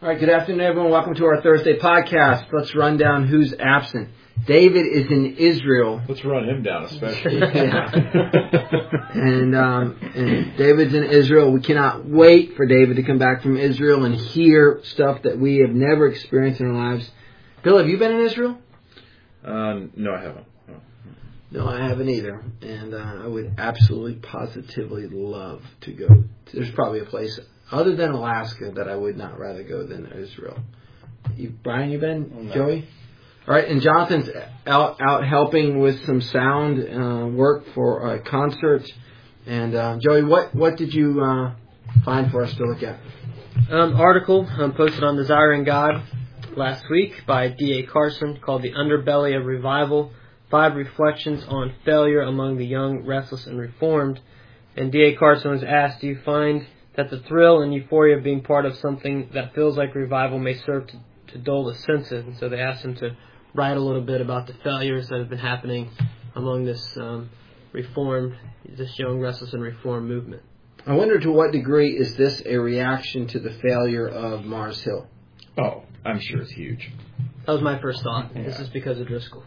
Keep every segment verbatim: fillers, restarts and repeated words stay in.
All right, good afternoon, everyone. Welcome to our Thursday podcast. Let's run down who's absent. David is in Israel. Let's run him down, especially. yeah. and, um, and David's in Israel. We cannot wait for David to come back from Israel and hear stuff that we have never experienced in our lives. Bill, have you been in Israel? Uh, no, I haven't. No. No, I haven't either. And uh, I would absolutely, positively love to go. There's probably a place other than Alaska that I would not rather go than Israel. You, Brian, you been? No. Joey? All right, and Jonathan's out out helping with some sound uh, work for a concert. And uh, Joey, what, what did you uh, find for us to look at? Um, article um, posted on Desiring God last week by D A Carson called The Underbelly of Revival, Five Reflections on Failure Among the Young, Restless, and Reformed. And D A Carson was asked, do you find that the thrill and euphoria of being part of something that feels like revival may serve to, to dull the senses? And so they asked him to write a little bit about the failures that have been happening among this um, reformed, this young, restless, and reformed movement. I wonder to what degree is this a reaction to the failure of Mars Hill? Oh, I'm sure it's huge. That was my first thought. Yeah. This is because of Driscoll.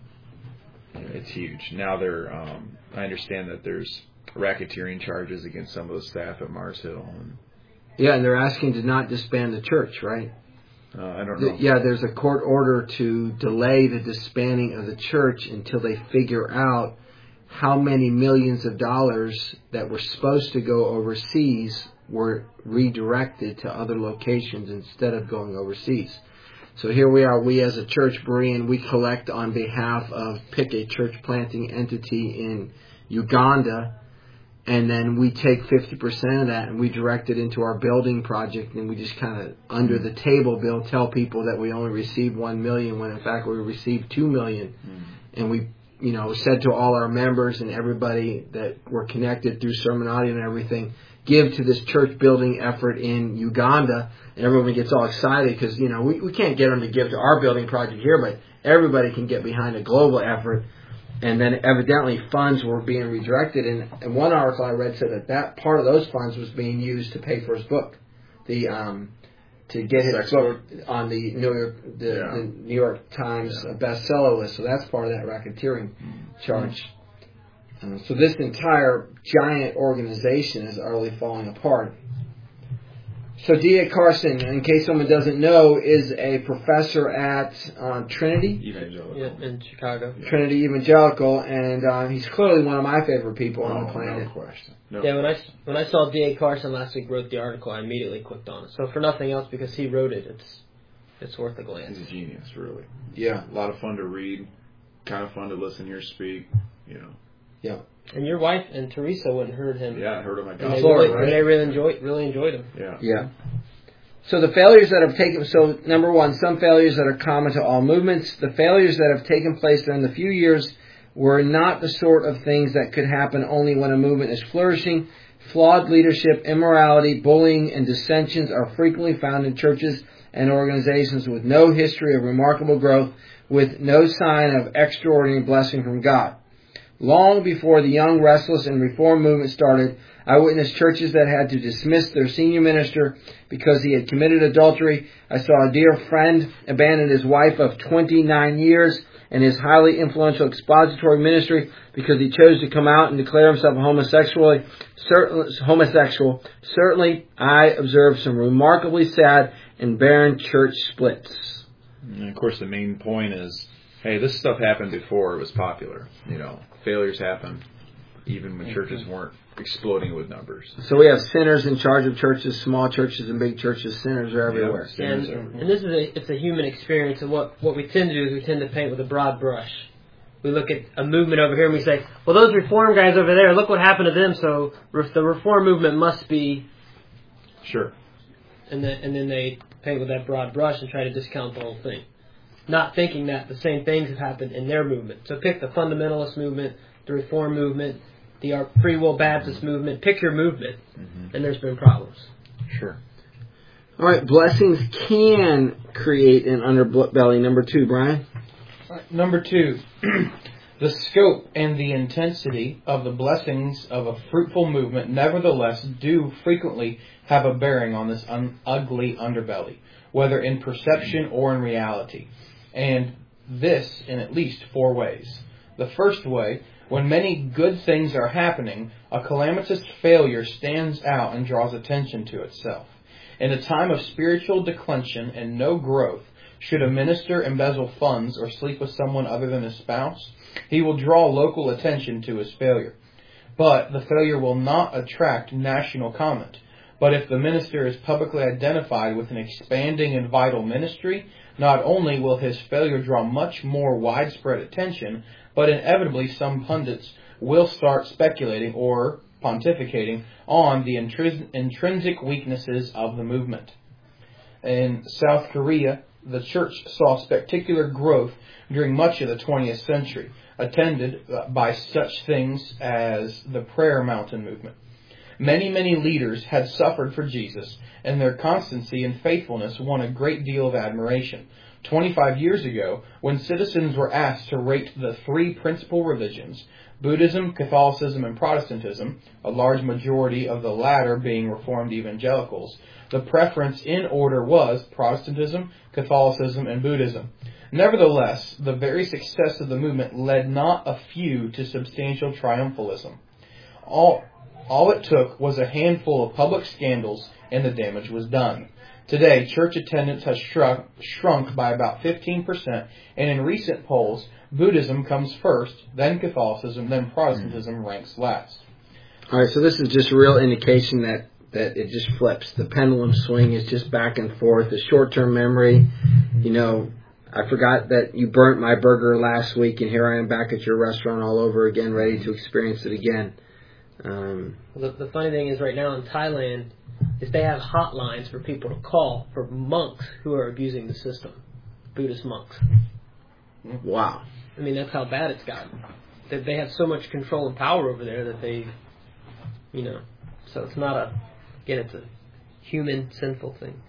It's huge. Now they're, um, I understand that there's racketeering charges against some of the staff at Mars Hill. And yeah, and they're asking to not disband the church, right? Uh, I don't know. The, yeah, there's a court order to delay the disbanding of the church until they figure out how many millions of dollars that were supposed to go overseas were redirected to other locations instead of going overseas. So here we are, we as a church, Berean, we collect on behalf of, pick a church planting entity in Uganda, and then we take fifty percent of that and we direct it into our building project, and we just kind of, under the table, Bill, tell people that we only received one million dollars when in fact we received two million dollars. Mm-hmm. And we, you know, said to all our members and everybody that were connected through Sermon Audio and everything, give to this church building effort in Uganda. And everyone gets all excited because, you know, we, we can't get them to give to our building project here, but everybody can get behind a global effort. And then evidently funds were being redirected. And, and one article I read said that that part of those funds was being used to pay for his book, the um, to get his Sex book on the New York the, yeah. the New York Times yeah. bestseller list. So that's part of that racketeering mm-hmm. charge. Uh, so this entire giant organization is utterly falling apart. So D A Carson, in case someone doesn't know, is a professor at uh, Trinity. Evangelical. Yeah, in Chicago. Trinity Evangelical, and uh, he's clearly one of my favorite people oh, on the planet. No question. No yeah, when I, question. when I saw D A Carson last week wrote the article, I immediately clicked on it. So for nothing else, because he wrote it, it's it's worth a glance. He's a genius, really. Yeah. A lot of fun to read, kind of fun to listen here speak, you know. Yeah. And your wife and Teresa went and heard him. Yeah, I heard him at and Gospel. they, really, right? and they really enjoyed really enjoyed him. Yeah. Yeah. So the failures that have taken, so number one, some failures that are common to all movements. The failures that have taken place during the few years were not the sort of things that could happen only when a movement is flourishing. Flawed leadership, immorality, bullying, and dissensions are frequently found in churches and organizations with no history of remarkable growth, with no sign of extraordinary blessing from God. Long before the young, restless, and reform movement started, I witnessed churches that had to dismiss their senior minister because he had committed adultery. I saw a dear friend abandon his wife of twenty-nine years and his highly influential expository ministry because he chose to come out and declare himself a homosexual. Certainly, homosexual. Certainly, I observed some remarkably sad and barren church splits. And of course, the main point is, hey, this stuff happened before it was popular. You know, failures happen even when churches weren't exploding with numbers. So we have sinners in charge of churches, small churches and big churches. Sinners are everywhere. Yeah, sinners and, everywhere. and this is a it's a human experience, and what, what we tend to do is we tend to paint with a broad brush. We look at a movement over here and we say, well, those reform guys over there, look what happened to them, so the reform movement must be... Sure. And then, and then they paint with that broad brush and try to discount the whole thing, not thinking that the same things have happened in their movement. So pick the fundamentalist movement, the reform movement, the free will Baptist movement. Pick your movement, mm-hmm. and there's been problems. Sure. All right, blessings can create an underbelly. Number two, Brian. All right, number two, The scope and the intensity of the blessings of a fruitful movement nevertheless do frequently have a bearing on this un- ugly underbelly, whether in perception or in reality, and this in at least four ways. The first way, when many good things are happening, a calamitous failure stands out and draws attention to itself. In a time of spiritual declension and no growth, should a minister embezzle funds or sleep with someone other than his spouse, he will draw local attention to his failure. But the failure will not attract national comment. But if the minister is publicly identified with an expanding and vital ministry, not only will his failure draw much more widespread attention, but inevitably some pundits will start speculating or pontificating on the intris- intrinsic weaknesses of the movement. In South Korea, the church saw spectacular growth during much of the twentieth century, attended by such things as the Prayer Mountain movement. Many, many leaders had suffered for Jesus, and their constancy and faithfulness won a great deal of admiration. Twenty-five years ago, when citizens were asked to rate the three principal religions, Buddhism, Catholicism, and Protestantism, a large majority of the latter being Reformed evangelicals, the preference in order was Protestantism, Catholicism, and Buddhism. Nevertheless, the very success of the movement led not a few to substantial triumphalism. All, all it took was a handful of public scandals, and the damage was done. Today, church attendance has shrunk, shrunk by about fifteen percent, and in recent polls, Buddhism comes first, then Catholicism, then Protestantism ranks last. All right, so this is just a real indication that, that it just flips. The pendulum swing is just back and forth. The short-term memory, you know, I forgot that you burnt my burger last week, and here I am back at your restaurant all over again, ready to experience it again. Um, the, the funny thing is right now in Thailand is they have hotlines for people to call for monks who are abusing the system, Buddhist monks. Wow. I mean, that's how bad it's gotten. They, they have so much control and power over there that they, you know, so it's not a, again, it's a human, sinful thing.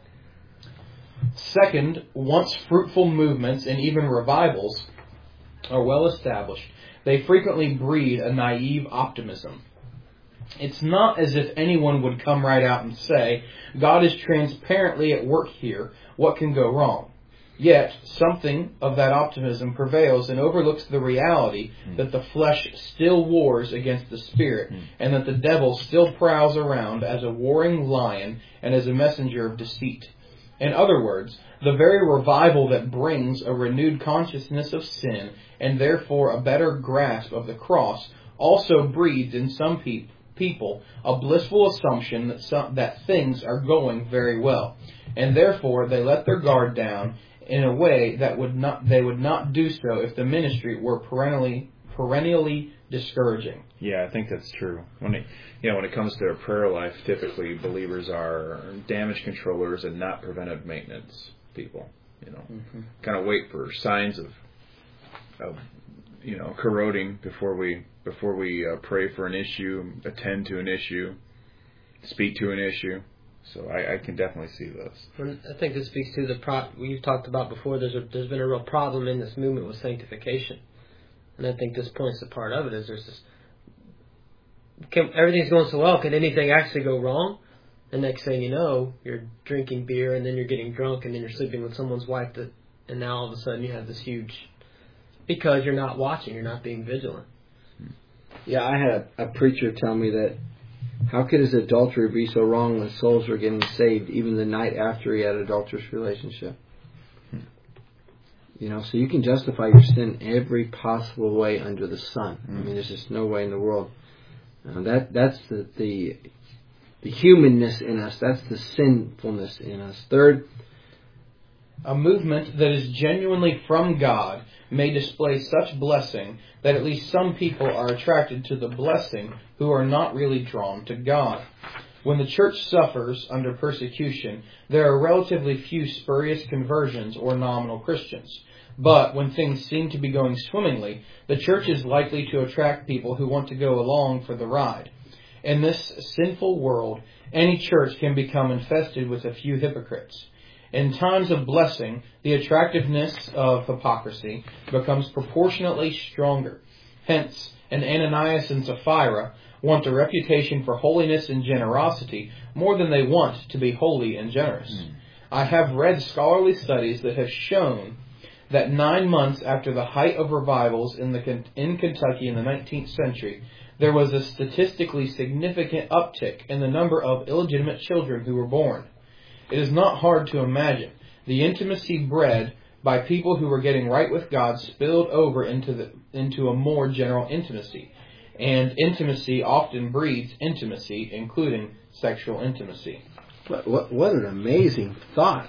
Second, once fruitful movements and even revivals are well established, they frequently breed a naive optimism. It's not as if anyone would come right out and say, God is transparently at work here, what can go wrong? Yet, something of that optimism prevails and overlooks the reality mm. that the flesh still wars against the spirit, mm. and that the devil still prowls around as a warring lion and as a messenger of deceit. In other words, the very revival that brings a renewed consciousness of sin and therefore a better grasp of the cross also breeds in some people people a blissful assumption that some, that things are going very well, and therefore they let their guard down in a way that would not they would not do so if the ministry were perennially perennially discouraging. Yeah, I think that's true. When it, you know, when it comes to their prayer life, typically believers are damage controllers and not preventive maintenance people. You know, mm-hmm. kind of wait for signs of, of you know, corroding before we before we uh, pray for an issue, attend to an issue, speak to an issue. So I, I can definitely see this. I think this speaks to the pro we've talked about before. There's a, there's been a real problem in this movement with sanctification, and I think this points to part of it. Is there's this can, everything's going so well, can anything actually go wrong? The next thing you know, you're drinking beer, and then you're getting drunk, and then you're sleeping with someone's wife, that, and now all of a sudden you have this huge, because you're not watching, you're not being vigilant. Yeah, I had a, a preacher tell me that how could his adultery be so wrong when souls were getting saved even the night after he had an adulterous relationship? Hmm. You know, so you can justify your sin every possible way under the sun. Hmm. I mean, there's just no way in the world. Uh, that that's the, the the humanness in us. That's the sinfulness in us. Third, a movement that is genuinely from God may display such blessing that at least some people are attracted to the blessing who are not really drawn to God. When the church suffers under persecution, there are relatively few spurious conversions or nominal Christians. But when things seem to be going swimmingly, the church is likely to attract people who want to go along for the ride. In this sinful world, any church can become infested with a few hypocrites. In times of blessing, the attractiveness of hypocrisy becomes proportionately stronger. Hence, an Ananias and Sapphira want a reputation for holiness and generosity more than they want to be holy and generous. Mm. I have read scholarly studies that have shown that nine months after the height of revivals in the in Kentucky in the nineteenth century, there was a statistically significant uptick in the number of illegitimate children who were born. It is not hard to imagine the intimacy bred by people who were getting right with God spilled over into the into a more general intimacy. And intimacy often breeds intimacy, including sexual intimacy. What, what, what an amazing thought.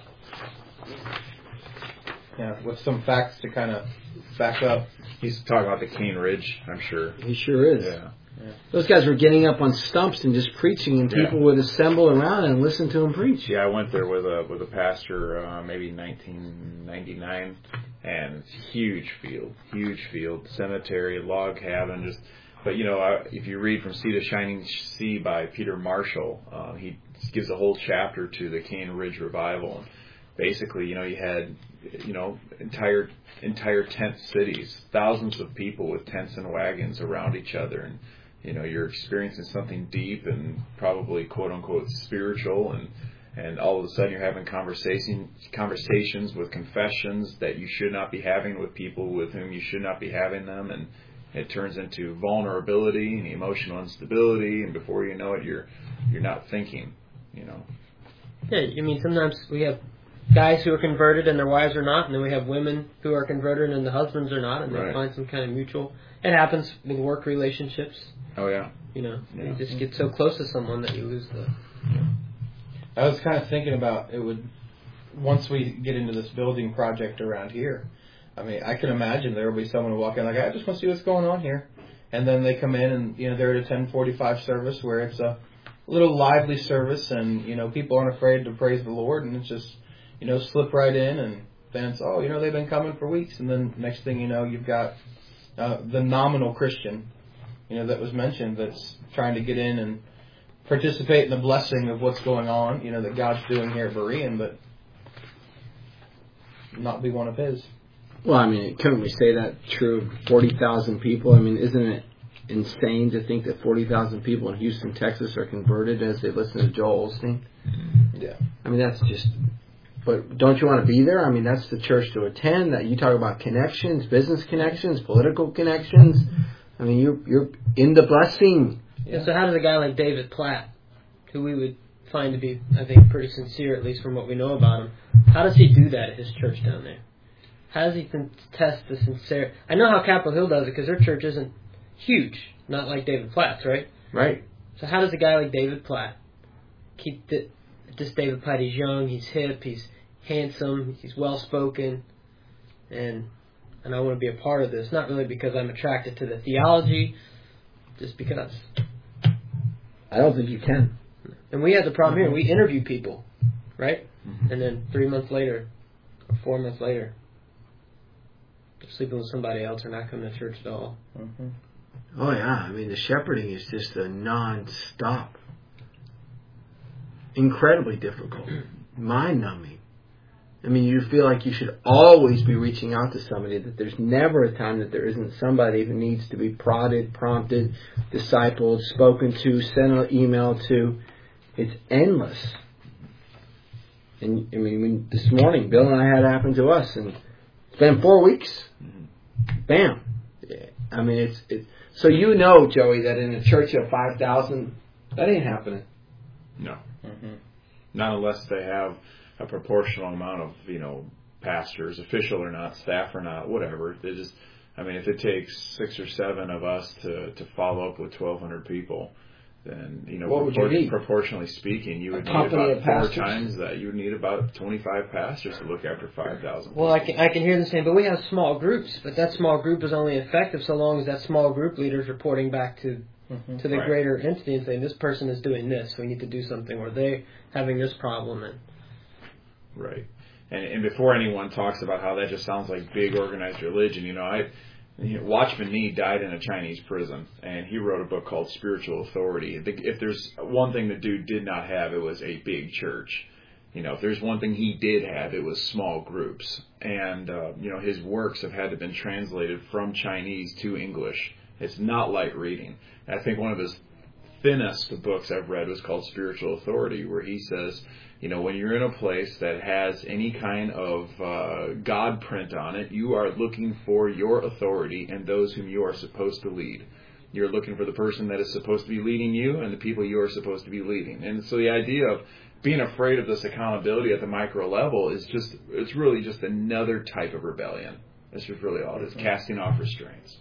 Yeah, with some facts to kind of back up. He's talking about the Cane Ridge, I'm sure. He sure is. Yeah. Yeah. Those guys were getting up on stumps and just preaching, and people yeah. would assemble around and listen to him preach. Yeah, I went there with a with a pastor, uh, maybe nineteen ninety-nine, and huge field, huge field, cemetery, log cabin, just. But you know, uh, if you read From Sea to Shining Sea by Peter Marshall, uh, he gives a whole chapter to the Cane Ridge revival. And basically, you know, you had, you know, entire entire tent cities, thousands of people with tents and wagons around each other, and you know, you're experiencing something deep and probably quote unquote spiritual, and and all of a sudden you're having conversation conversations with confessions that you should not be having with people with whom you should not be having them, and it turns into vulnerability and emotional instability, and before you know it, you're you're not thinking, you know. Yeah, I mean, sometimes we have guys who are converted and their wives are not, and then we have women who are converted and the husbands are not, and they right. find some kind of mutual. It happens with work relationships. Oh yeah. You know, yeah. you just get so close to someone that you lose the. I was kind of thinking about it would once we get into this building project around here. I mean, I can imagine there will be someone who walk in like, I just want to see what's going on here. And then they come in and, you know, they're at a ten forty-five service where it's a little lively service and, you know, people aren't afraid to praise the Lord, and it's just, you know, slip right in, and then it's, oh, you know, they've been coming for weeks. And then next thing you know, you've got uh, the nominal Christian, you know, that was mentioned that's trying to get in and participate in the blessing of what's going on, you know, that God's doing here at Berean, but not be one of His. Well, I mean, couldn't we say that true of forty thousand people? I mean, isn't it insane to think that forty thousand people in Houston, Texas are converted as they listen to Joel Osteen? Yeah. I mean, that's just... But don't you want to be there? I mean, that's the church to attend. That you talk about connections, business connections, political connections. I mean, you're, you're in the blessing. Yeah. So how does a guy like David Platt, who we would find to be, I think, pretty sincere, at least from what we know about him, how does he do that at his church down there? How does he test the sincerity? I know how Capitol Hill does it because their church isn't huge, not like David Platt's, right? Right. So how does a guy like David Platt keep the, this David Platt? He's young, he's hip, he's handsome, he's well spoken, and and I want to be a part of this. Not really because I'm attracted to the theology, just because. I don't think you can. And we have the problem here. We interview people, right? Mm-hmm. And then three months later, or four months later, they're sleeping with somebody else or not coming to church at all. Mm-hmm. Oh, yeah. I mean, the shepherding is just a non-stop. Incredibly difficult. Mind-numbing. I mean, you feel like you should always be reaching out to somebody, that there's never a time that there isn't somebody who needs to be prodded, prompted, discipled, spoken to, sent an email to. It's endless. And, I mean, when, this morning, Bill and I had it happen to us, and it's been four weeks. Bam. I mean, it's... it's so you know, Joey, that in a church of five thousand, that ain't happening. No. Mm-hmm. Not unless they have a proportional amount of, you know, pastors, official or not, staff or not, whatever. They just, I mean, if it takes six or seven of us to, to follow up with twelve hundred people, then, you know, what would you need? Proportionally speaking, you would a need about four pastors? times that. You would need about twenty-five pastors to look after five thousand people. Well, I can, I can hear them saying, but we have small groups, but that small group is only effective so long as that small group leader is reporting back to mm-hmm. to the right. greater entity and saying, this person is doing this, so we need to do something, or they having this problem. And Right. And, and before anyone talks about how that just sounds like big organized religion, you know, I... You know, Watchman Nee died in a Chinese prison, and he wrote a book called Spiritual Authority. If there's one thing the dude did not have, it was a big church. You know, if there's one thing he did have, it was small groups. And, uh, you know, his works have had to been translated from Chinese to English It's not light reading. And I think one of his thinnest books I've read was called Spiritual Authority, where he says, you know, when you're in a place that has any kind of uh, God print on it, you are looking for your authority and those whom you are supposed to lead. You're looking for the person that is supposed to be leading you and the people you are supposed to be leading. And so the idea of being afraid of this accountability at the micro level is just, it's really just another type of rebellion. That's just really all it is, casting off restraints.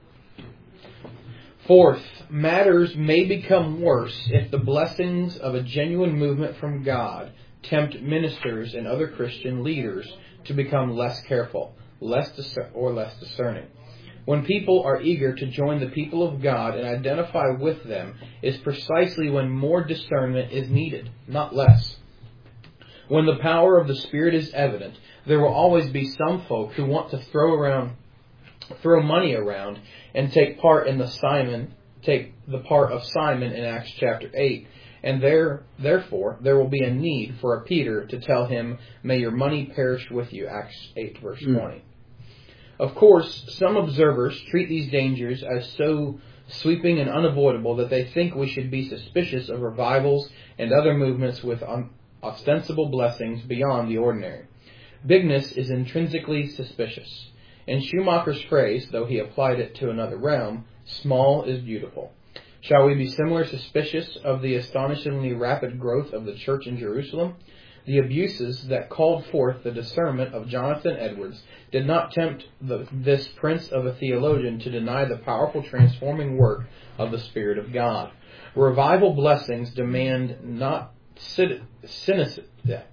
Fourth, matters may become worse if the blessings of a genuine movement from God tempt ministers and other Christian leaders to become less careful, less discer- or less discerning. When people are eager to join the people of God and identify with them is precisely when more discernment is needed, not less. When the power of the Spirit is evident, there will always be some folk who want to throw around, throw money around and take part in the Simon, take the part of Simon in Acts chapter eight. And there, therefore, there will be a need for a Peter to tell him, "May your money perish with you," Acts eight, verse mm. twenty. Of course, some observers treat these dangers as so sweeping and unavoidable that they think we should be suspicious of revivals and other movements with un- ostensible blessings beyond the ordinary. Bigness is intrinsically suspicious. In Schumacher's phrase, though he applied it to another realm, small is beautiful. Shall we be similar suspicious of the astonishingly rapid growth of the church in Jerusalem? The abuses that called forth the discernment of Jonathan Edwards did not tempt the, this prince of a theologian to deny the powerful transforming work of the Spirit of God. Revival blessings demand not cynicism,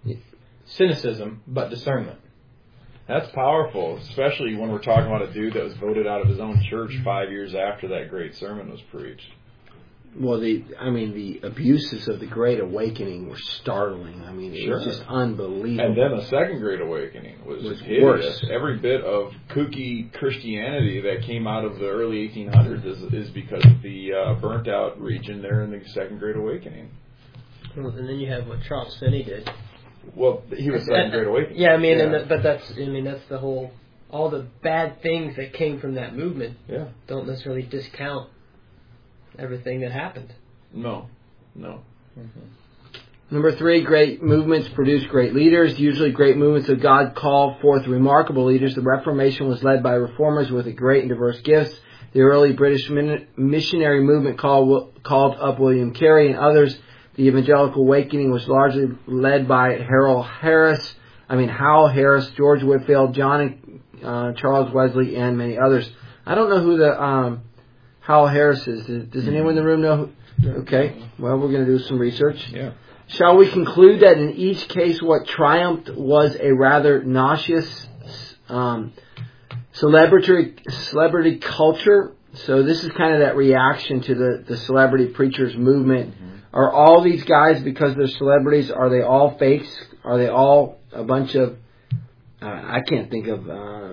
cynicism but discernment. That's powerful, especially when we're talking about a dude that was voted out of his own church five years after that great sermon was preached. Well, the I mean, the abuses of the Great Awakening were startling. I mean, it sure. was just unbelievable. And then the Second Great Awakening was, was hideous. Worse. Every bit of kooky Christianity that came out of the early eighteen hundreds is, is because of the uh, burnt-out region there in the Second Great Awakening. Well, and then you have what Charles Finney did. Well, he was Second Great Awakening. Yeah, I mean, yeah. And the, but that's I mean that's the whole all the bad things that came from that movement. Yeah. Don't necessarily discount everything that happened. No, no. Mm-hmm. Number three, great movements produce great leaders. Usually great movements of God call forth remarkable leaders. The Reformation was led by reformers with a great and diverse gifts. The early British missionary movement called, called up William Carey and others. The Evangelical Awakening was largely led by Harold Harris, I mean Howell Harris, George Whitefield, John and uh, Charles Wesley, and many others. I don't know who the um, Howell Harris is. Does anyone in the room know? Who? Okay, well, we're going to do some research. Yeah. Shall we conclude that in each case what triumphed was a rather nauseous um, celebrity celebrity culture? So this is kind of that reaction to the, the celebrity preachers movement. Mm-hmm. Are all these guys, because they're celebrities, are they all fakes? Are they all a bunch of, uh, I can't think of uh,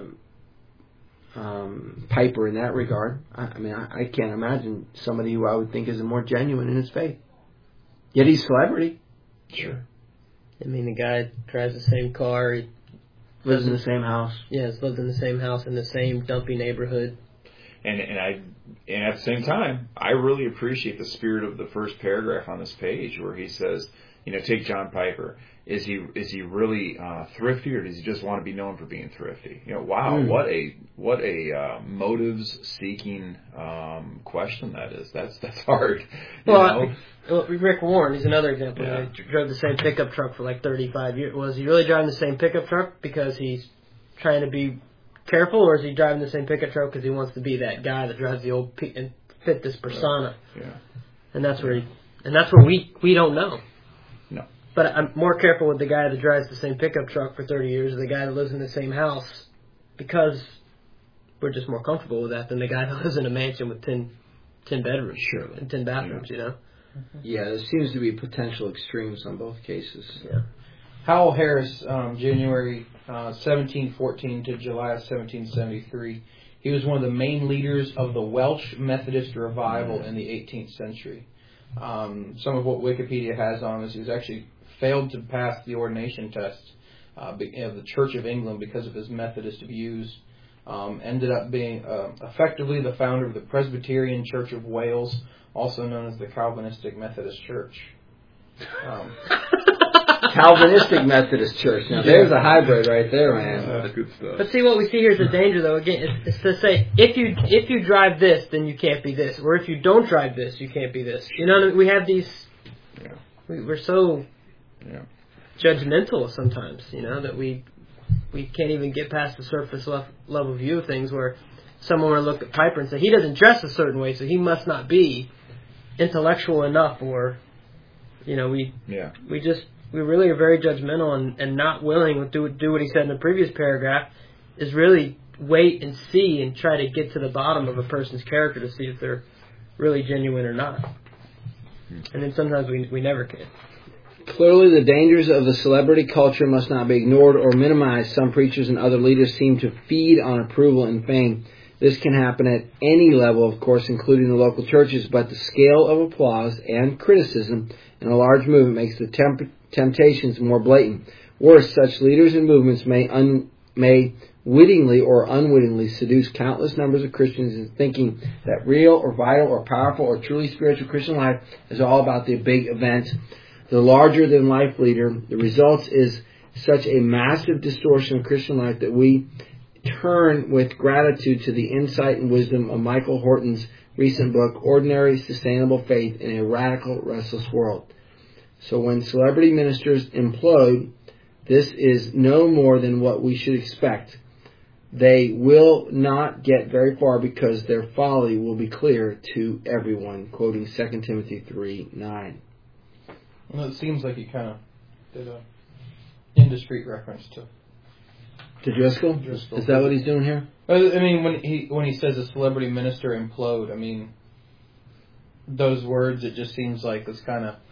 um, Piper in that regard. I, I mean, I, I can't imagine somebody who I would think is more genuine in his faith. Yet he's a celebrity. Sure. I mean, the guy drives the same car. He lives in the same house. Yeah, he's lived in the same house in the same dumpy neighborhood. And and I and at the same time, I really appreciate the spirit of the first paragraph on this page, where he says, you know, take John Piper. Is he is he really uh, thrifty, or does he just want to be known for being thrifty? You know, wow, mm. what a what a uh, motives seeking um, question that is. That's that's hard. You well, know? Well, Rick Warren is another example. Yeah. He drove the same pickup truck for like thirty-five years. Was he really driving the same pickup truck because he's trying to be careful, or is he driving the same pickup truck because he wants to be that guy that drives the old pe- and fit this persona? Yeah. And that's where he, and that's where we we don't know. No. But I'm more careful with the guy that drives the same pickup truck for thirty years, or the guy that lives in the same house, because we're just more comfortable with that than the guy that lives in a mansion with ten, ten bedrooms sure. and ten bathrooms. Yeah. You know. Yeah, there seems to be potential extremes on both cases. Yeah. Howell Harris, um, January uh, seventeen fourteen to July seventeen seventy-three. He was one of the main leaders of the Welsh Methodist revival in the eighteenth century. Um, some of what Wikipedia has on him is he was actually failed to pass the ordination test uh, of the Church of England because of his Methodist views. Um, ended up being uh, effectively the founder of the Presbyterian Church of Wales, also known as the Calvinistic Methodist Church. Um, Calvinistic Methodist Church. Now, there's a hybrid right there, man. That's good stuff. But see, what we see here is the danger, though. Again, it's, it's to say if you if you drive this, then you can't be this, or if you don't drive this, you can't be this. You know, we have these. Yeah. We, we're so Yeah. judgmental sometimes, you know, that we we can't even get past the surface le- level view of things. Where someone will look at Piper and say he doesn't dress a certain way, so he must not be intellectual enough, or you know, we Yeah. we just. We really are very judgmental and, and not willing to do, do what he said in the previous paragraph, is really wait and see and try to get to the bottom of a person's character to see if they're really genuine or not. And then sometimes we we never can. Clearly, the dangers of the celebrity culture must not be ignored or minimized. Some preachers and other leaders seem to feed on approval and fame. This can happen at any level, of course, including the local churches, but the scale of applause and criticism in a large movement makes the temp- temptations more blatant. Worse, such leaders and movements may un- may wittingly or unwittingly seduce countless numbers of Christians into thinking that real or vital or powerful or truly spiritual Christian life is all about the big event, the larger-than-life leader. The result is such a massive distortion of Christian life that we turn with gratitude to the insight and wisdom of Michael Horton's recent book, Ordinary Sustainable Faith in a Radical, Restless World. So when celebrity ministers implode, this is no more than what we should expect. They will not get very far because their folly will be clear to everyone, quoting Second Timothy three nine. Well, it seems like he kind of did a indiscreet reference to To Driscoll? Driscoll. Is that what he's doing here? I mean, when he when he says a celebrity minister implode, I mean, those words, it just seems like it's kind of,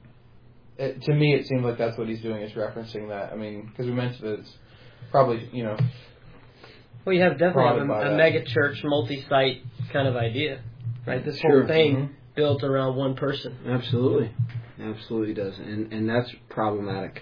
it, to me, it seems like that's what he's doing, is referencing that. I mean, because we mentioned that it's probably, you know. Well, you have definitely a, by a that. mega church, multi-site kind of idea, right? This Sure. whole thing Mhm. built around one person. Absolutely. Absolutely does. And and that's problematic.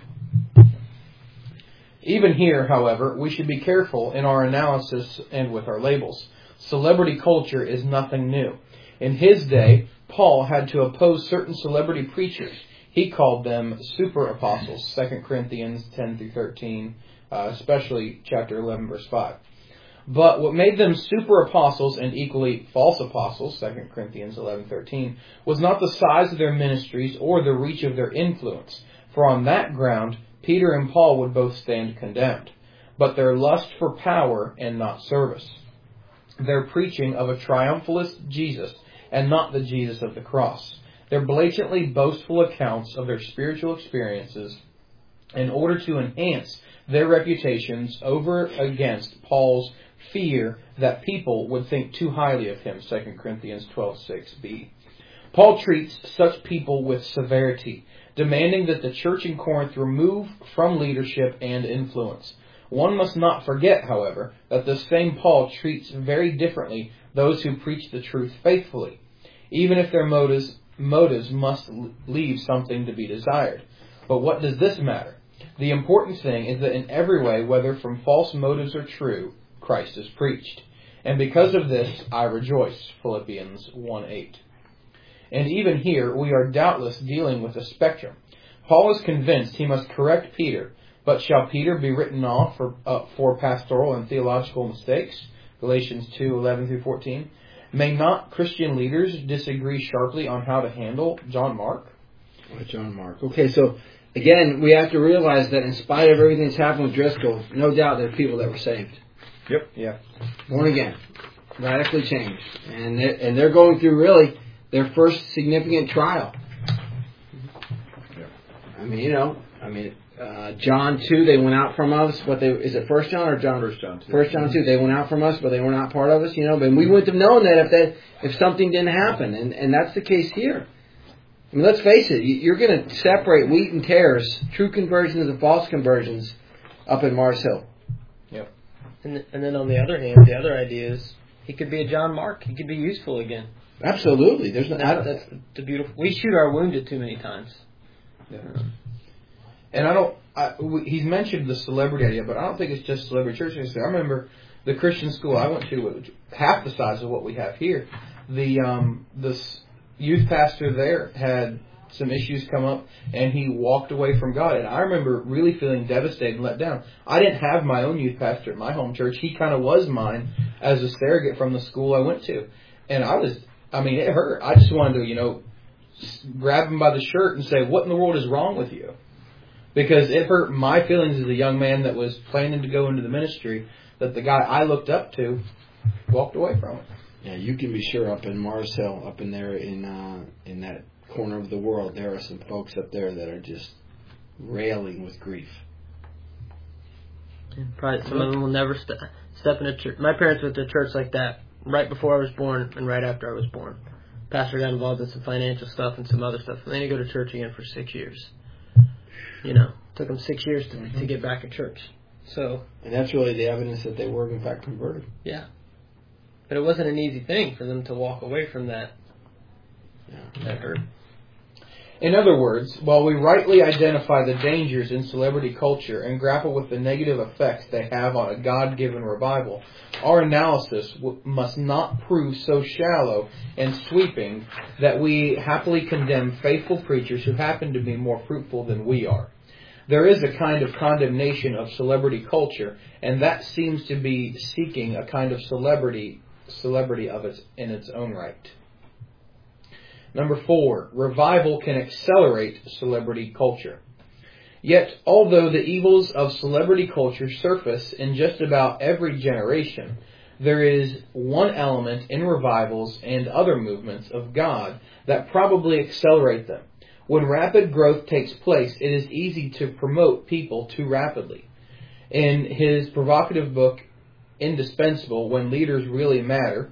Even here, however, we should be careful in our analysis and with our labels. Celebrity culture is nothing new. In his day, Paul had to oppose certain celebrity preachers. He called them super apostles, Second Corinthians ten through thirteen, uh, especially chapter eleven, verse five. But what made them super apostles and equally false apostles, Second Corinthians eleven thirteen, was not the size of their ministries or the reach of their influence. For on that ground, Peter and Paul would both stand condemned, but their lust for power and not service. Their preaching of a triumphalist Jesus and not the Jesus of the cross. Their blatantly boastful accounts of their spiritual experiences in order to enhance their reputations over against Paul's fear that people would think too highly of him, Second Corinthians twelve six b. Paul treats such people with severity, demanding that the church in Corinth remove from leadership and influence. One must not forget, however, that the same Paul treats very differently those who preach the truth faithfully, even if their motives, motives must leave something to be desired. But what does this matter? The important thing is that in every way, whether from false motives or true, Christ is preached. And because of this, I rejoice, Philippians one eight. And even here, we are doubtless dealing with a spectrum. Paul is convinced he must correct Peter, but shall Peter be written off for, uh, for pastoral and theological mistakes? Galatians two eleven through fourteen. May not Christian leaders disagree sharply on how to handle John Mark? Or John Mark. Okay, so again, we have to realize that in spite of everything that's happened with Driscoll, no doubt there are people that were saved. Yep. Yeah. Born again. Radically changed. And they're, and they're going through really their first significant trial. Yeah. I mean, you know, I mean, uh, John two, they went out from us, but they, is it First John or John? First John two. First John two, they went out from us, but they were not part of us, you know, but we wouldn't have known that if that, if something didn't happen, and, and that's the case here. I mean, let's face it, you're going to separate wheat and tares, true conversions and false conversions, up in Mars Hill. Yep. And and then on the other hand, the other idea is he could be a John Mark. He could be useful again. Absolutely. There's no, That, that's the beautiful. We shoot our wounded too many times. Yeah. And I don't, I, we, he's mentioned the celebrity idea, but I don't think it's just celebrity churches. I remember the Christian school I went to was half the size of what we have here. The um, the youth pastor there had some issues come up, and he walked away from God. And I remember really feeling devastated and let down. I didn't have my own youth pastor at my home church. He kind of was mine as a surrogate from the school I went to. And I was, I mean, it hurt. I just wanted to, you know, grab him by the shirt and say, what in the world is wrong with you? Because it hurt my feelings as a young man that was planning to go into the ministry, that the guy I looked up to walked away from it. Yeah, you can be sure up in Mars Hill, up in there in uh, in that corner of the world, there are some folks up there that are just railing with grief. And probably some of them will never st- step in a church. My parents went to a church like that right before I was born and right after I was born. Pastor got involved in some financial stuff and some other stuff. And then he go to church again for six years. You know, it took them six years to, mm-hmm. to get back in church. So, and that's really the evidence that they were in fact converted. Yeah. But it wasn't an easy thing for them to walk away from that. Yeah. That hurt. In other words, while we rightly identify the dangers in celebrity culture and grapple with the negative effects they have on a God-given revival, our analysis w- must not prove so shallow and sweeping that we happily condemn faithful preachers who happen to be more fruitful than we are. There is a kind of condemnation of celebrity culture, and that seems to be seeking a kind of celebrity celebrity of its in its own right. Number four, revival can accelerate celebrity culture. Yet, although the evils of celebrity culture surface in just about every generation, there is one element in revivals and other movements of God that probably accelerate them. When rapid growth takes place, it is easy to promote people too rapidly. In his provocative book, Indispensable, When Leaders Really Matter,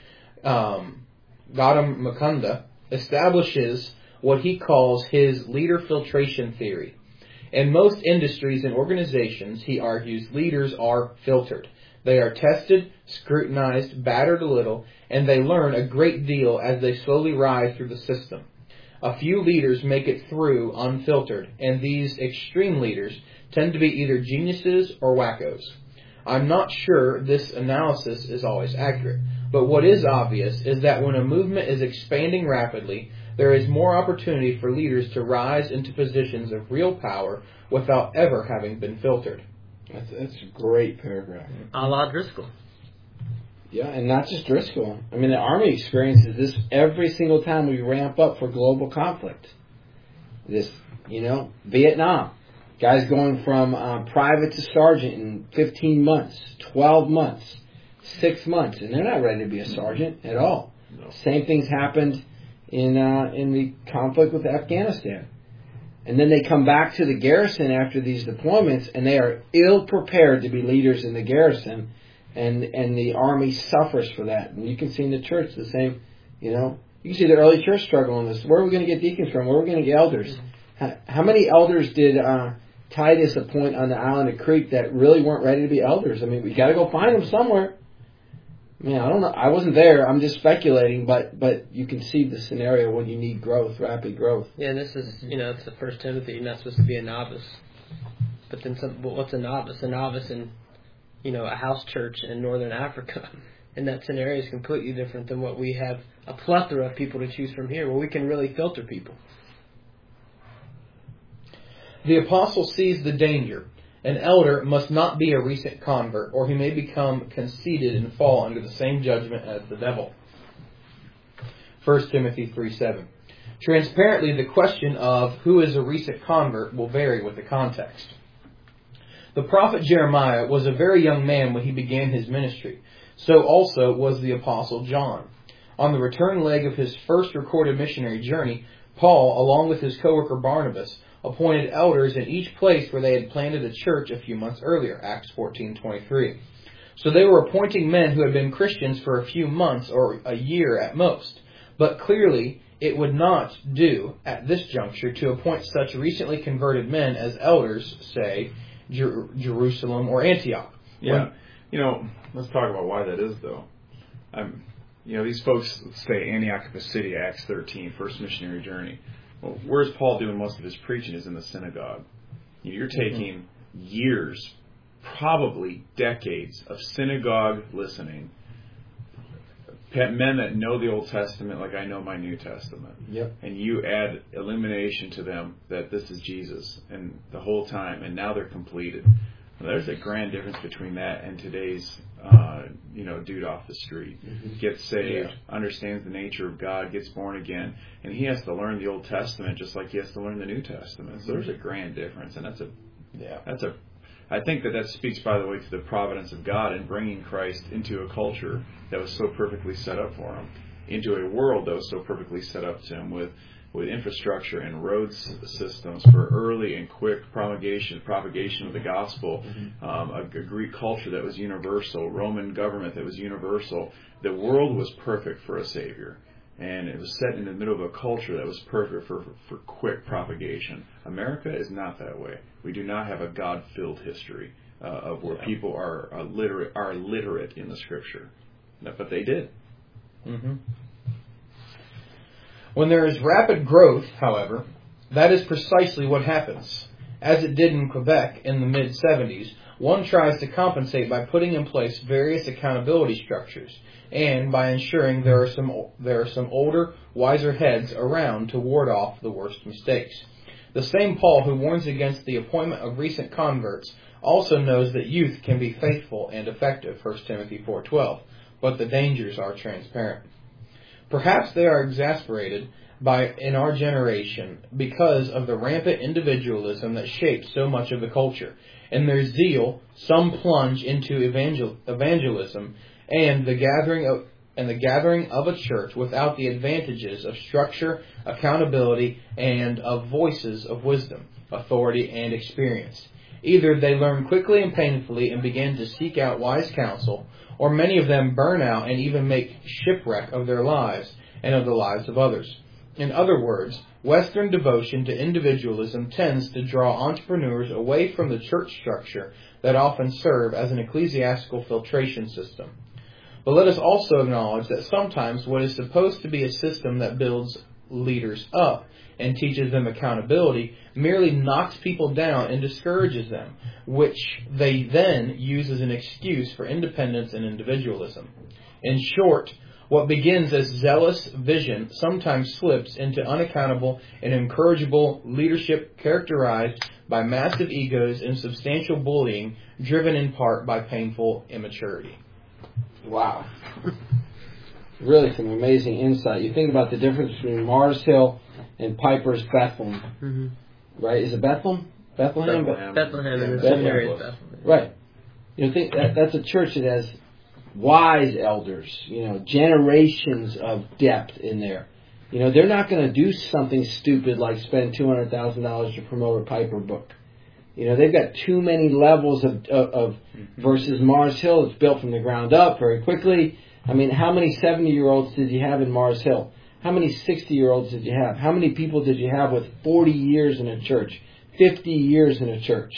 um, Gautam Mukunda establishes what he calls his leader filtration theory. In most industries and organizations, he argues, leaders are filtered. They are tested, scrutinized, battered a little, and they learn a great deal as they slowly rise through the system. A few leaders make it through unfiltered, and these extreme leaders tend to be either geniuses or wackos. I'm not sure this analysis is always accurate, but what is obvious is that when a movement is expanding rapidly, there is more opportunity for leaders to rise into positions of real power without ever having been filtered. That's, that's a great paragraph. A la Driscoll. Yeah, and not just Driscoll. I mean, the Army experiences this every single time we ramp up for global conflict. This, you know, Vietnam. Guys going from uh, private to sergeant in fifteen months, twelve months, six months, and they're not ready to be a sergeant at all. No. Same things happened in uh, in the conflict with Afghanistan. And then they come back to the garrison after these deployments, and they are ill-prepared to be leaders in the garrison, and and the Army suffers for that. And you can see in the church the same, you know, you can see the early church struggle in this. Where are we going to get deacons from? Where are we going to get elders? How, how many elders did uh, Titus appoint on the island of Crete that really weren't ready to be elders? I mean, we got to go find them somewhere. Man, I don't know. I wasn't there. I'm just speculating, but but you can see the scenario when you need growth, rapid growth. Yeah, and this is, you know, it's the First Timothy. You're not supposed to be a novice. But then, some, but what's a novice? A novice in, you know, a house church in northern Africa. And that scenario is completely different than what we have a plethora of people to choose from here, where we can really filter people. The apostle sees the danger. An elder must not be a recent convert, or he may become conceited and fall under the same judgment as the devil. First Timothy three seven. Transparently, the question of who is a recent convert will vary with the context. The prophet Jeremiah was a very young man when he began his ministry. So also was the apostle John. On the return leg of his first recorded missionary journey, Paul, along with his co-worker Barnabas, appointed elders in each place where they had planted a church a few months earlier, Acts fourteen twenty-three. So they were appointing men who had been Christians for a few months or a year at most. But clearly, it would not do at this juncture to appoint such recently converted men as elders, say, Jer- Jerusalem or Antioch. Yeah, When, you know, let's talk about why that is, though. Um, you know, these folks say Antioch of Pisidia, Acts thirteen, first missionary journey. Well, where's Paul doing most of his preaching is in the synagogue. You're taking mm-hmm. years probably decades of synagogue listening. Men that know the Old Testament like I know my New Testament. Yep. And you add illumination to them that this is Jesus and the whole time, and now they're completed. Well, there's a grand difference between that and today's, uh, you know, dude off the street. Mm-hmm. Gets saved, yeah. understands the nature of God, gets born again, and he has to learn the Old Testament just like he has to learn the New Testament. So there's a grand difference, and that's a, yeah, that's a. I think that that speaks, by the way, to the providence of God in bringing Christ into a culture that was so perfectly set up for him, into a world that was so perfectly set up to him with, with infrastructure and road systems for early and quick promulgation, propagation of the gospel, mm-hmm. um, a, a Greek culture that was universal, Roman government that was universal. The world was perfect for a Savior. And it was set in the middle of a culture that was perfect for, for, for quick propagation. America is not that way. We do not have a God-filled history uh, of where yeah. people are uh, literate are literate in the Scripture. But they did. Mm-hmm. When there is rapid growth, however, that is precisely what happens. As it did in Quebec in the mid seventies, one tries to compensate by putting in place various accountability structures and by ensuring there are some there are some older, wiser heads around to ward off the worst mistakes. The same Paul who warns against the appointment of recent converts also knows that youth can be faithful and effective, First Timothy four twelve, but the dangers are transparent. Perhaps they are exasperated by in our generation because of the rampant individualism that shapes so much of the culture. In their zeal, some plunge into evangel- evangelism and the gathering of and the gathering of a church without the advantages of structure, accountability, and of voices of wisdom, authority, and experience. Either they learn quickly and painfully and begin to seek out wise counsel, or many of them burn out and even make shipwreck of their lives and of the lives of others. In other words, Western devotion to individualism tends to draw entrepreneurs away from the church structure that often serve as an ecclesiastical filtration system. But let us also acknowledge that sometimes what is supposed to be a system that builds leaders up and teaches them accountability merely knocks people down and discourages them, which they then use as an excuse for independence and individualism. In short, what begins as zealous vision sometimes slips into unaccountable and incorrigible leadership characterized by massive egos and substantial bullying driven in part by painful immaturity. Wow. Really some amazing insight. You think about the difference between Mars Hill and Piper's Bethlehem. Mm-hmm. Right? Is it Bethlehem? Bethlehem? Bethlehem. Bethlehem and the Bethlehem. seminary is Bethlehem. Right. You know, think that that's a church that has wise elders, you know, generations of depth in there. You know, they're not going to do something stupid like spend two hundred thousand dollars to promote a Piper book. You know, they've got too many levels of, of, of versus Mars Hill. It's built from the ground up very quickly. I mean, how many seventy-year-olds did you have in Mars Hill? How many sixty-year-olds did you have? How many people did you have with forty years in a church, fifty years in a church?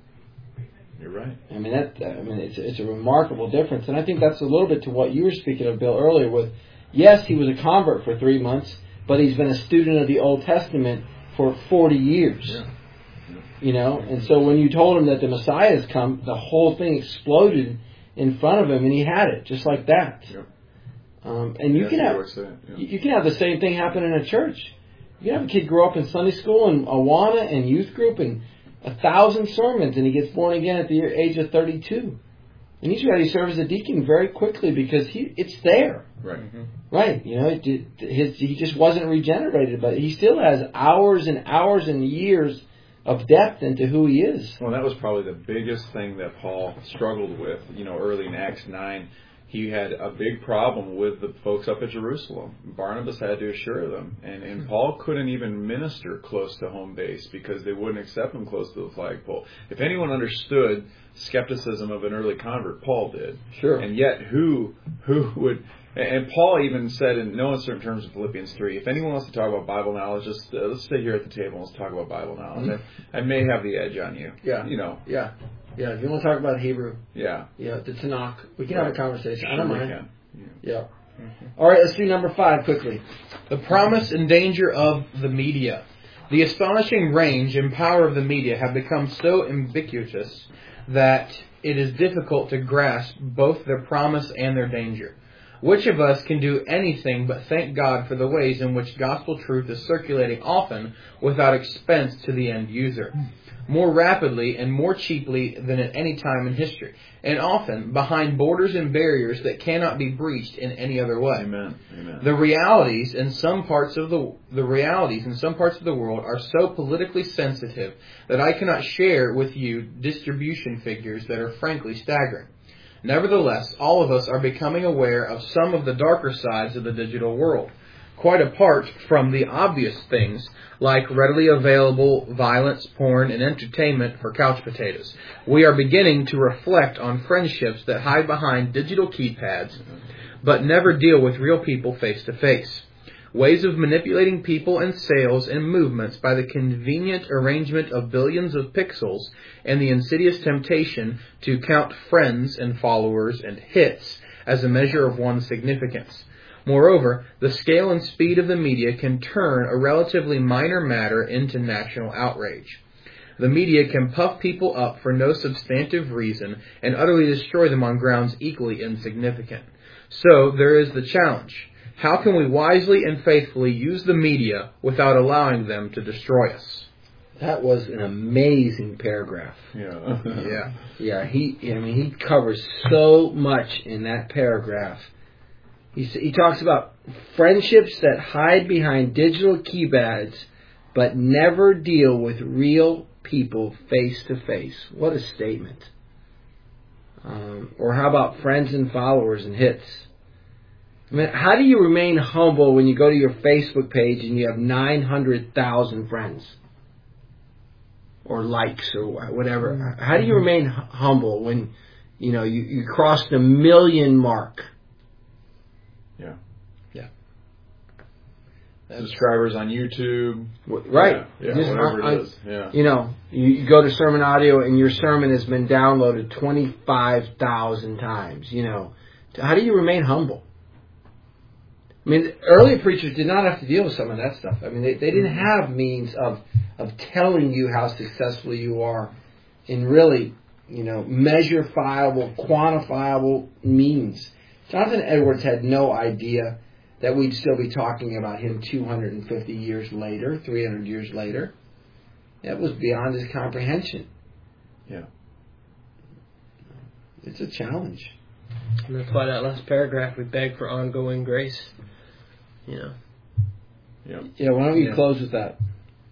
You're right. I mean, that. I mean, it's it's a remarkable difference, and I think that's a little bit to what you were speaking of, Bill, earlier. With yes, he was a convert for three months, but he's been a student of the Old Testament for forty years. Yeah. You know, and so when you told him that the Messiah has come, the whole thing exploded in front of him, and he had it just like that. Yep. Um, and you yeah, can have that, yeah. you can have the same thing happen in a church. You can have a kid grow up in Sunday school and Awana and youth group and a thousand sermons, and he gets born again at the age of thirty-two, and he's ready to serve as a deacon very quickly because he it's there. Right. Mm-hmm. Right. You know, it, his, he just wasn't regenerated, but he still has hours and hours and years of depth into who he is. Well, that was probably the biggest thing that Paul struggled with. You know, early in Acts nine, he had a big problem with the folks up at Jerusalem. Barnabas had to assure them. And, and Paul couldn't even minister close to home base because they wouldn't accept him close to the flagpole. If anyone understood skepticism of an early convert, Paul did. Sure. And yet, who who would... And Paul even said in no uncertain terms of Philippians three, if anyone wants to talk about Bible knowledge, just uh, let's sit here at the table and let's talk about Bible knowledge. Mm-hmm. I, I may have the edge on you. Yeah. You know. Yeah. Yeah. If you want to talk about Hebrew. Yeah. Yeah. The Tanakh. We can right. have a conversation. Sure I don't we mind. Can. Yeah. yeah. Mm-hmm. All right. Let's do number five quickly. The promise and danger of the media. The astonishing range and power of the media have become so ubiquitous that it is difficult to grasp both their promise and their danger. Which of us can do anything but thank God for the ways in which gospel truth is circulating, often without expense to the end user, more rapidly and more cheaply than at any time in history, and often behind borders and barriers that cannot be breached in any other way. Amen. Amen. The realities in some parts of the the realities in some parts of the world are so politically sensitive that I cannot share with you distribution figures that are frankly staggering. Nevertheless, all of us are becoming aware of some of the darker sides of the digital world, quite apart from the obvious things like readily available violence, porn, and entertainment for couch potatoes. We are beginning to reflect on friendships that hide behind digital keypads, but never deal with real people face to face. Ways of manipulating people and sales and movements by the convenient arrangement of billions of pixels and the insidious temptation to count friends and followers and hits as a measure of one's significance. Moreover, the scale and speed of the media can turn a relatively minor matter into national outrage. The media can puff people up for no substantive reason and utterly destroy them on grounds equally insignificant. So there is the challenge. How can we wisely and faithfully use the media without allowing them to destroy us? That was an amazing paragraph. Yeah. Yeah. Yeah, he. I mean, he covers so much in that paragraph. He he talks about friendships that hide behind digital keypads, but never deal with real people face to face. What a statement! Um, or how about friends and followers and hits? I mean, how do you remain humble when you go to your Facebook page and you have nine hundred thousand friends? Or likes or whatever. How do you remain humble when, you know, you, you cross the million mark? Yeah. Yeah. Subscribers on YouTube. Right. Yeah, yeah Just whatever on, it is. Yeah. You know, you, you go to Sermon Audio and your sermon has been downloaded twenty-five thousand times. You know, how do you remain humble? I mean, early preachers did not have to deal with some of that stuff. I mean, they, they didn't have means of of telling you how successful you are in really, you know, measurifiable, quantifiable means. Jonathan Edwards had no idea that we'd still be talking about him two hundred fifty years later, three hundred years later. That was beyond his comprehension. Yeah. It's a challenge. And that's why that last paragraph, we beg for ongoing grace. You know. Yeah. Yeah, why don't you Yeah. close with that?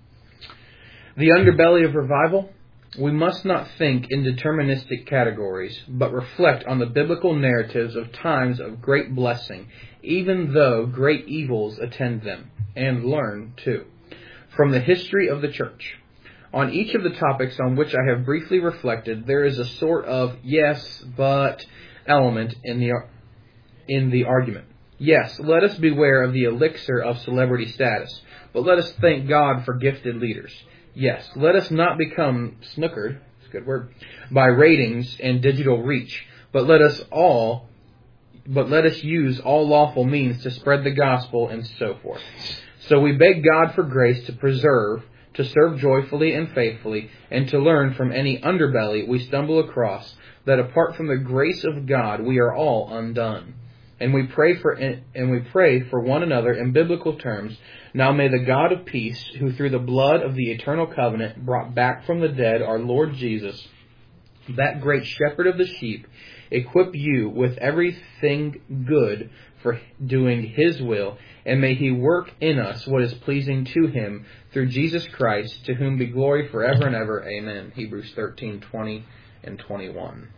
The underbelly of revival? We must not think in deterministic categories, but reflect on the biblical narratives of times of great blessing, even though great evils attend them, and learn, too, from the history of the church. On each of the topics on which I have briefly reflected, there is a sort of yes, but element in the in the argument. Yes, let us beware of the elixir of celebrity status, but let us thank God for gifted leaders. Yes, let us not become snookered, it's a good word, by ratings and digital reach, but let us all, but let us use all lawful means to spread the gospel and so forth. So we beg God for grace to preserve, to serve joyfully and faithfully, and to learn from any underbelly we stumble across that apart from the grace of God we are all undone. And we pray for and we pray for one another in biblical terms. Now may the God of peace, who through the blood of the eternal covenant brought back from the dead our Lord Jesus, that great shepherd of the sheep, equip you with everything good for doing His will, and may He work in us what is pleasing to Him through Jesus Christ, to whom be glory forever and ever. Amen. Hebrews thirteen twenty and twenty-one.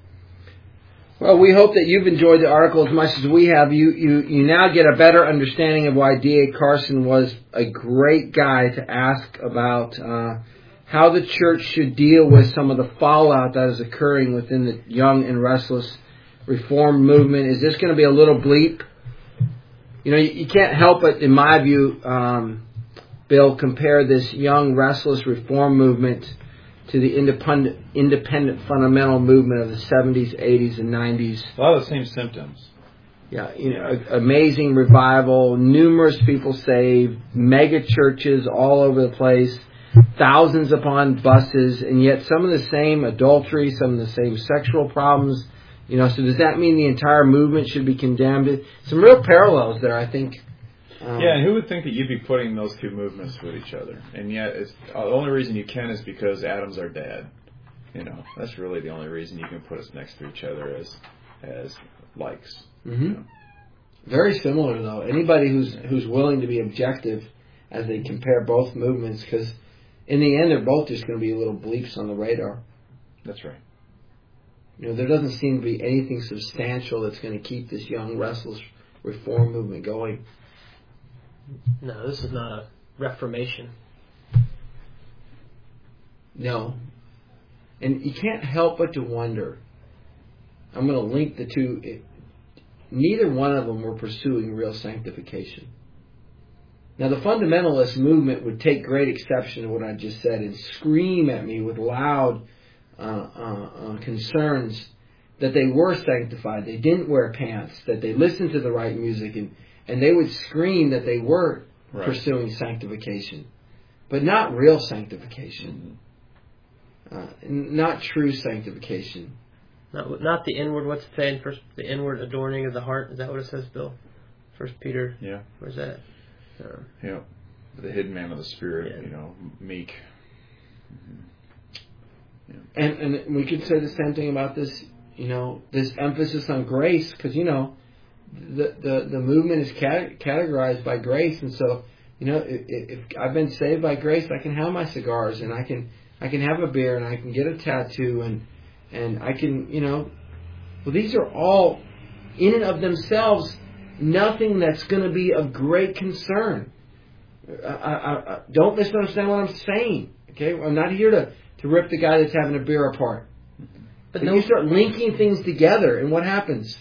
Well, we hope that you've enjoyed the article as much as we have. You you, you now get a better understanding of why D A Carson was a great guy to ask about uh, how the church should deal with some of the fallout that is occurring within the young and restless reform movement. Is this going to be a little bleep? You know, you, you can't help but, in my view, um, Bill, compare this young, restless reform movement to the independent, independent fundamental movement of the seventies, eighties, and nineties. A lot of the same symptoms. Yeah, you know, amazing revival, numerous people saved, mega churches all over the place. thousands upon buses, and yet some of the same adultery, some of the same sexual problems. You know, so does that mean the entire movement should be condemned? Some real parallels there, I think. Um, yeah, and who would think that you'd be putting those two movements with each other? And yet, it's, uh, the only reason you can is because Adam's our dad. You know, that's really the only reason you can put us next to each other as as likes. Mm-hmm. You know? Very similar, though. Anybody who's who's willing to be objective as they compare both movements, because in the end, they're both just going to be little bleeps on the radar. That's right. You know, there doesn't seem to be anything substantial that's going to keep this young, restless reform movement going. No, this is not a reformation. No. And you can't help but to wonder. I'm going to link the two. It, neither one of them were pursuing real sanctification. Now, the fundamentalist movement would take great exception to what I just said and scream at me with loud uh, uh, uh, concerns that they were sanctified, they didn't wear pants, that they listened to the right music, and, and they would scream that they were right. pursuing sanctification, but not real sanctification, uh, not true sanctification. Not not the inward. What's it saying? First, the inward adorning of the heart. Is that what it says, Bill? First Peter. Yeah. Where's that? Uh, yeah. The hidden man of the spirit. Yeah. You know, meek. Mm-hmm. Yeah. And and we could say the same thing about this. You know, this emphasis on grace, because you know, the the the movement is cat- categorized by grace, and so you know, if, if I've been saved by grace, I can have my cigars, and I can I can have a beer, and I can get a tattoo, and And I can, you know, well, these are all, in and of themselves, nothing that's going to be of great concern. I, I, I, don't misunderstand what I'm saying, okay? I'm not here to, to rip the guy that's having a beer apart. But, but no, you start linking things together, and what happens?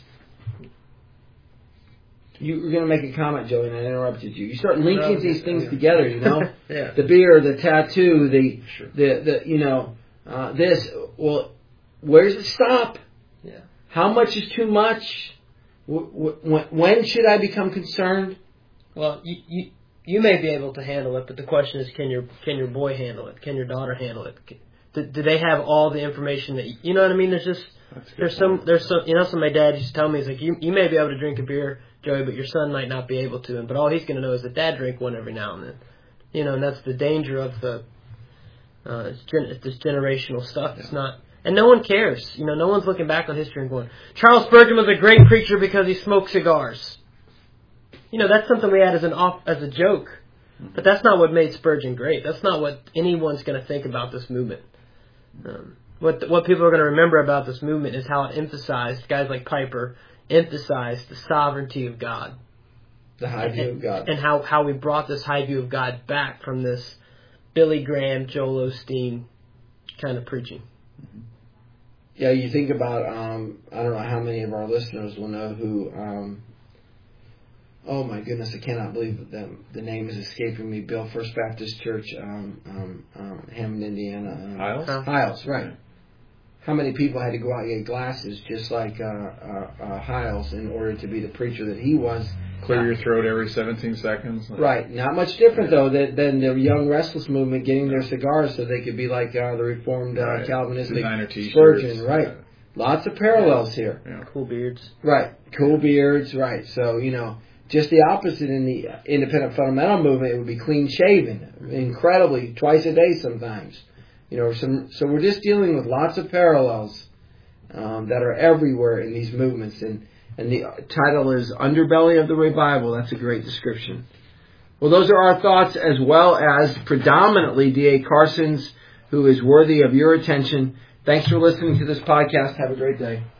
You were going to make a comment, Joey, and I interrupted you. You start linking no, these things yeah. together, you know? yeah. The beer, the tattoo, the, sure. the, the you know, uh, this. Well, where's it stop? Yeah. How much is too much? When should I become concerned? Well, you, you you may be able to handle it, but the question is, can your can your boy handle it? Can your daughter handle it? Do, do they have all the information that you, you know what I mean? There's just there's some there's some you know some my dad used to tell me, he's like, you you may be able to drink a beer, Joey, but your son might not be able to, and but all he's going to know is that Dad drank one every now and then. You know, and that's the danger of the uh, it's, gen, it's this generational stuff. Yeah. It's not. And no one cares. You know, no one's looking back on history and going, Charles Spurgeon was a great preacher because he smoked cigars. You know, that's something we had as an off, as a joke. But that's not what made Spurgeon great. That's not what anyone's going to think about this movement. Um, what what people are going to remember about this movement is how it emphasized, guys like Piper, emphasized the sovereignty of God. The high view and, of God. And how, how we brought this high view of God back from this Billy Graham, Joel Osteen kind of preaching. Yeah, you think about, um, I don't know how many of our listeners will know who, um, oh my goodness, I cannot believe that the name is escaping me, Bill, First Baptist Church, um, um, um, Hammond, Indiana. Um, Hiles? Hiles, right. How many people had to go out and get glasses just like uh, uh, uh, Hiles in order to be the preacher that he was? Clear your throat every seventeen seconds. Right. Not much different, though, than, than the Young Restless movement getting their cigars so they could be like uh, the Reformed uh, right. Calvinistic T-shirts. Spurgeon. Right. Yeah. Lots of parallels here. Yeah. Cool beards. Right. Cool beards. Right. So, you know, just the opposite in the independent fundamental movement, it would be clean shaven. Incredibly, twice a day sometimes. You know, some, so we're just dealing with lots of parallels um, that are everywhere in these movements. And And the title is Underbelly of the Revival. That's a great description. Well, those are our thoughts, as well as predominantly D A Carson's, who is worthy of your attention. Thanks for listening to this podcast. Have a great day.